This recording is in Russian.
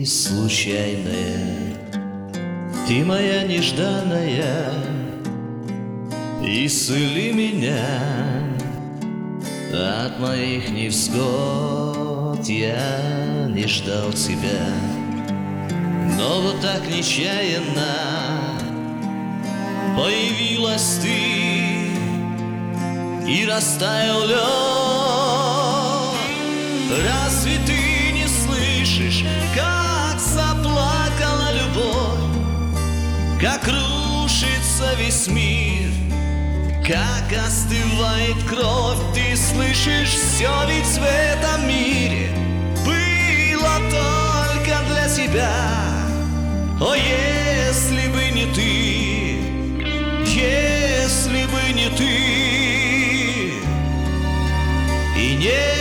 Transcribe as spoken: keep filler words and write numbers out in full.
и случайная, ты моя нежданная, исцели меня от моих невзгод. Я не ждал тебя, но вот так нечаянно появилась ты, и растаял лед. Разве ты не слышишь, как заплакала любовь, как рушится весь мир, как остывает кровь? Ты слышишь, все ведь в этом мире было только для тебя. О, если бы не ты, если бы не ты, и не